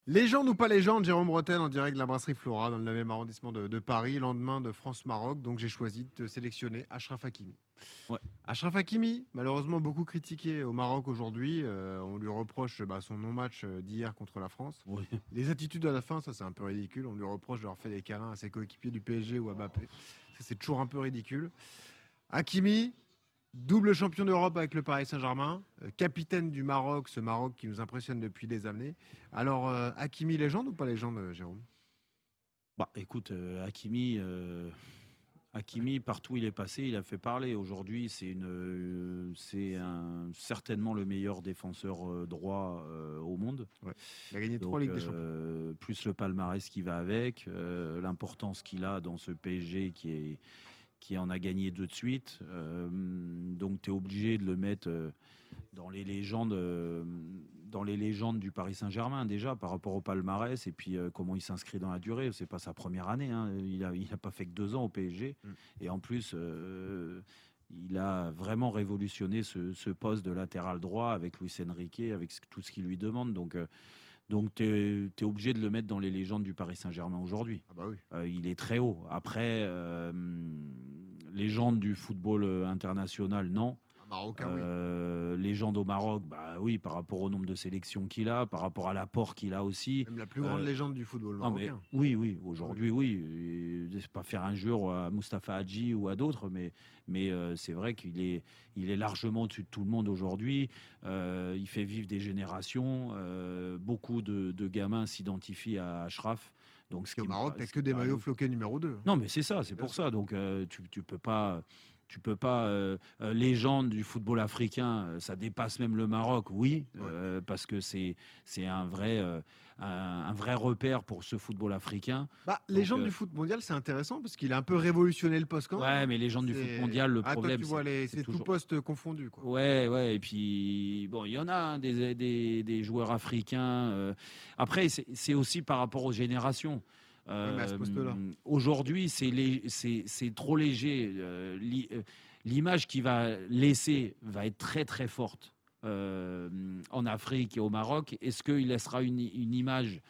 Légende ou pas légende, Jérôme Bretel en direct de la brasserie Flora dans le 9e arrondissement de Paris, lendemain de France-Maroc. Donc j'ai choisi de te sélectionner Achraf Hakimi. Ouais. Achraf Hakimi, malheureusement beaucoup critiqué au Maroc aujourd'hui. On lui reproche son non-match d'hier contre la France. Oui. Les attitudes à la fin, ça c'est un peu ridicule. On lui reproche d'avoir fait des câlins à ses coéquipiers du PSG ou à Mbappé. Ça, c'est toujours un peu ridicule. Hakimi, double champion d'Europe avec le Paris Saint-Germain, capitaine du Maroc, ce Maroc qui nous impressionne depuis des années. Alors, Hakimi, légende ou pas légende, Jérôme? Bah, écoute, Hakimi, partout où il est passé, il a fait parler. Aujourd'hui, certainement le meilleur défenseur droit au monde. Ouais. Il a gagné trois Donc, Ligues des Champions. plus le palmarès qui va avec, l'importance qu'il a dans ce PSG qui en a gagné deux de suite. Donc, tu es obligé de le mettre dans les légendes du Paris Saint-Germain déjà par rapport au palmarès et puis comment il s'inscrit dans la durée. C'est pas sa première année, hein. Il a pas fait que 2 ans au PSG Mm. et en plus il a vraiment révolutionné ce poste de latéral droit avec Luis Enrique, avec tout ce qu'il lui demande. Donc tu es obligé de le mettre dans les légendes du Paris Saint-Germain aujourd'hui. Ah bah oui. Il est très haut. Après, légende du football international, non. Un Marocain, oui. Légende au Maroc, bah oui, par rapport au nombre de sélections qu'il a, par rapport à l'apport qu'il a aussi. Même la plus grande Euh, légende du football non mais marocain. oui, Ah oui. aujourd'hui oui. C'est pas faire un jour à Mustapha Hadji ou à d'autres, mais c'est vrai il est largement au-dessus de tout le monde aujourd'hui. Il fait vivre des générations. Beaucoup de gamins s'identifient à Ashraf. Donc Parce qu'au Maroc, t'as que des paraît maillots logique. floqués numéro 2. Non, mais c'est ça, c'est Bien pour sûr. ça. Donc, tu peux pas légende du football africain, ça dépasse même le Maroc, oui, Ouais. parce que c'est un vrai repère pour ce football africain. Bah, Donc, légende du foot mondial, c'est intéressant parce qu'il a un peu révolutionné le poste quand même, ouais, hein. mais légende du foot C'est... mondial, le Ah, toi, tu problème, vois, c'est c'est tout toujours. poste confondu, quoi. Ouais, ouais, et puis bon, il y en a hein, des joueurs africains. Après, c'est aussi par rapport aux générations. Oui, mais à ce poste-là. Aujourd'hui, c'est trop léger. L'image qu'il va laisser va être très très forte en Afrique et au Maroc. Est-ce qu'il laissera une image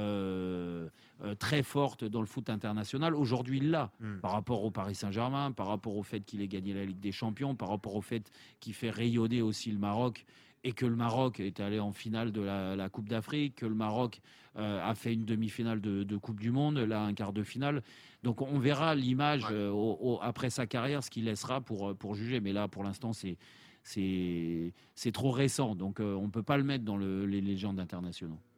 très forte dans le foot international? Aujourd'hui, il l'a Hmm. par rapport au Paris Saint-Germain, par rapport au fait qu'il ait gagné la Ligue des Champions, par rapport au fait qu'il fait rayonner aussi le Maroc et que le Maroc est allé en finale de la Coupe d'Afrique, que le Maroc a fait une demi-finale de Coupe du Monde, là un quart de finale. Donc on verra l'image Ouais. après sa carrière, ce qu'il laissera pour juger. Mais là, pour l'instant, c'est trop récent. Donc on ne peut pas le mettre dans les légendes internationaux.